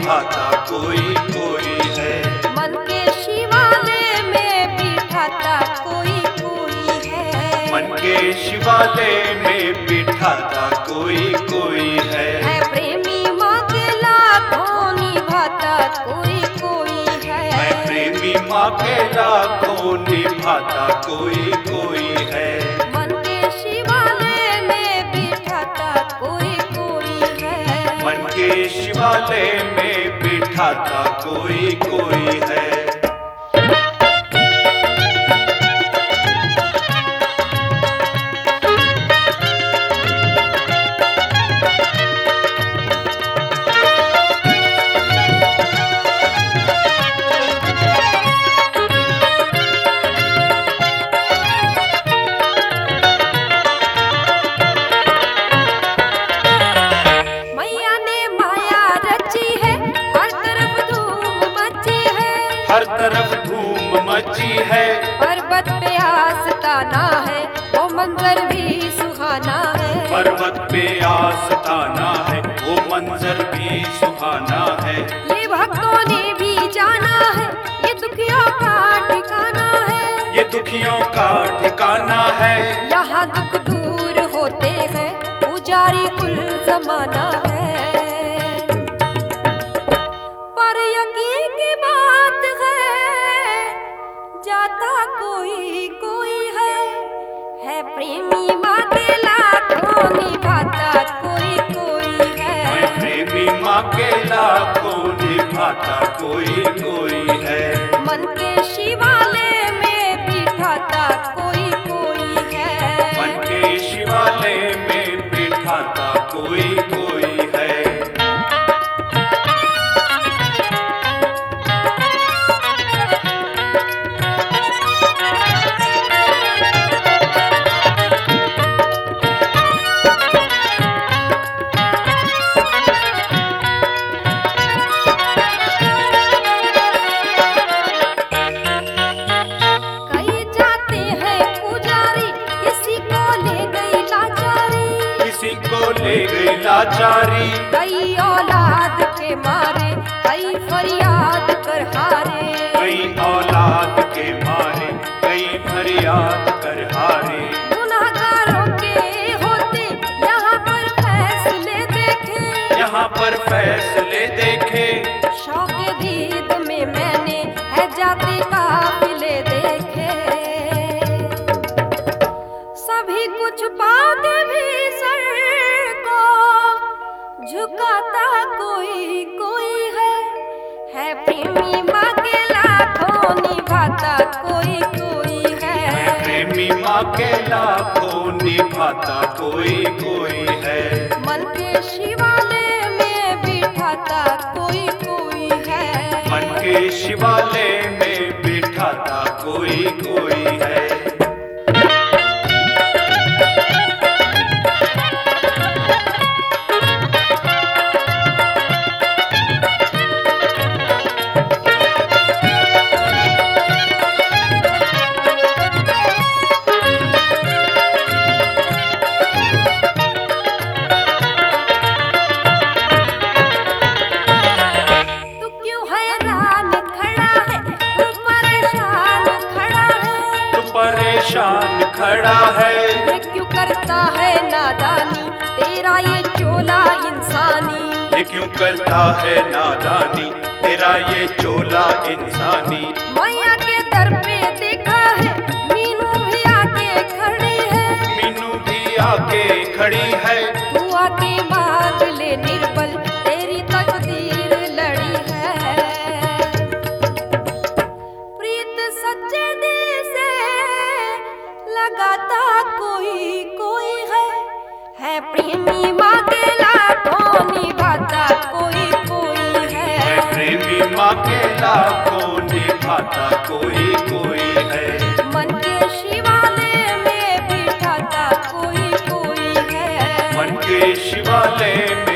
निभाता कोई कोई है। मन के शिवालय में बिठाता कोई कोई है। मन के शिवालय में बिठाता कोई कोई है। प्रेमी माँ के लाखों निभाता कोई कोई है। प्रेमी माँ के लाखों निभाता कोई कोई है। मन के शिवालय में बिठाता कोई कोई है। मन के शिवालय में बिठाता कोई कोई है। हर तरफ धूम मची है। पर्वत पे आस्ताना है, वो मंजर भी सुहाना है। पर्वत पे आस्ताना है, वो मंजर भी सुहाना है। ये भक्तों ने भी जाना है, ये दुखियों का ठिकाना है। ये दुखियों का ठिकाना है। यहाँ दुख दूर होते हैं, पुजारी कुल जमाना है। जाता कोई कोई है प्रेमी माँ के लाखों निभाता कोई कोई है। प्रेमी माँ के लाखों निभाता कोई कोई है। मन के शिवालय में बिठाता कोई कोई है। मन के शिवालय में बिठाता कोई कोई है। ले गई लाचारी, कई औलाद के मारे, कई फरियाद कर हारे। कई औलाद के मारे, कई फरियाद कर हारे। गुनाहगारों के होते यहाँ पर फैसले देखे। यहाँ पर फैसले देखे। शौक़े दीद में मैंने है जाते काफिले देखे। सभी कुछ पाते भी सर झुकाता कोई कोई है प्रेमी माँ के लाखों निभाता कोई कोई है। प्रेमी माँ के लाखों निभाता कोई कोई है। मन के शिवालय में बिठाता कोई कोई है। मन के शिवालय में बिठाता कोई कोई है। परेशान खड़ा है, क्यों करता है नादानी तेरा ये चोला इंसानी। ये क्यों करता है नादानी तेरा ये चोला इंसानी। मैया के दर पे देखा है, मीनू भी आके खड़ी है। मीनू भी आके खड़ी है। तू आके मांग ले निर्बल, तेरी तकदीर लड़ी है। प्रीत सच्चे दिल से लगाता कोई कोई है प्रेमी माँ के लाखों निभाता कोई कोई है। प्रेमी माँ के लाखों निभाता कोई कोई है। मन के शिवालय में बिठाता कोई कोई है। मन के शिवालय